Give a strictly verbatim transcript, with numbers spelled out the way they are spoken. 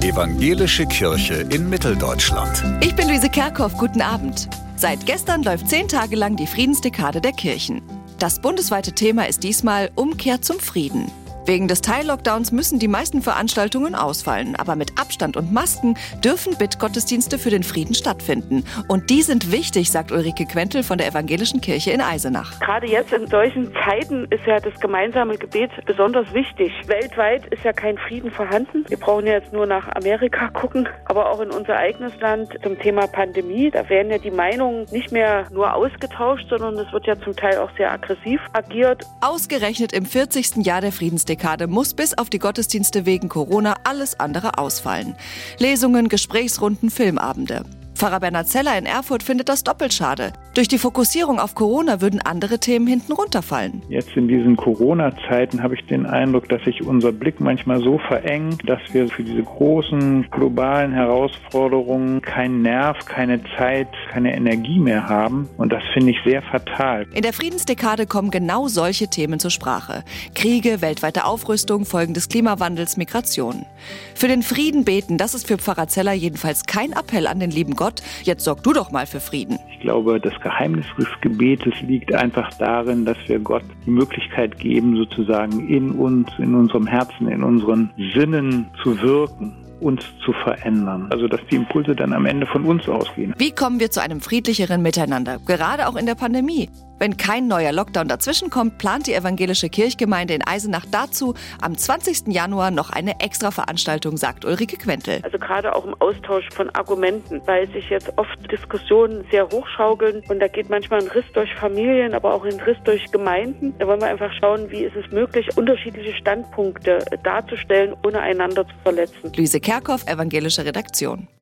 Evangelische Kirche in Mitteldeutschland. Ich bin Luise Kerkhoff, guten Abend. Seit gestern läuft zehn Tage lang die Friedensdekade der Kirchen. Das bundesweite Thema ist diesmal Umkehr zum Frieden. Wegen des Teillockdowns müssen die meisten Veranstaltungen ausfallen. Aber mit Abstand und Masken dürfen Bittgottesdienste für den Frieden stattfinden. Und die sind wichtig, sagt Ulrike Quentel von der Evangelischen Kirche in Eisenach. Gerade jetzt in solchen Zeiten ist ja das gemeinsame Gebet besonders wichtig. Weltweit ist ja kein Frieden vorhanden. Wir brauchen ja jetzt nur nach Amerika gucken, aber auch in unser eigenes Land zum Thema Pandemie. Da werden ja die Meinungen nicht mehr nur ausgetauscht, sondern es wird ja zum Teil auch sehr aggressiv agiert. Ausgerechnet im vierzigsten Jahr der Friedensdekade muss bis auf die Gottesdienste wegen Corona alles andere ausfallen. Lesungen, Gesprächsrunden, Filmabende. Pfarrer Bernhard Zeller in Erfurt findet das doppelt schade. Durch die Fokussierung auf Corona würden andere Themen hinten runterfallen. Jetzt in diesen Corona-Zeiten habe ich den Eindruck, dass sich unser Blick manchmal so verengt, dass wir für diese großen globalen Herausforderungen keinen Nerv, keine Zeit, keine Energie mehr haben. Und das finde ich sehr fatal. In der Friedensdekade kommen genau solche Themen zur Sprache. Kriege, weltweite Aufrüstung, Folgen des Klimawandels, Migration. Für den Frieden beten, das ist für Pfarrer Zeller jedenfalls kein Appell an den lieben Gott. Jetzt sorg du doch mal für Frieden. Ich glaube, das Geheimnis des Gebetes liegt einfach darin, dass wir Gott die Möglichkeit geben, sozusagen in uns, in unserem Herzen, in unseren Sinnen zu wirken, uns zu verändern. Also, dass die Impulse dann am Ende von uns ausgehen. Wie kommen wir zu einem friedlicheren Miteinander, gerade auch in der Pandemie? Wenn kein neuer Lockdown dazwischenkommt, plant die Evangelische Kirchgemeinde in Eisenach dazu am zwanzigsten Januar noch eine Extra-Veranstaltung, sagt Ulrike Quentel. Also gerade auch im Austausch von Argumenten, weil sich jetzt oft Diskussionen sehr hochschaukeln und da geht manchmal ein Riss durch Familien, aber auch ein Riss durch Gemeinden. Da wollen wir einfach schauen, wie ist es möglich, unterschiedliche Standpunkte darzustellen, ohne einander zu verletzen. Luise Kerkhoff, Evangelische Redaktion.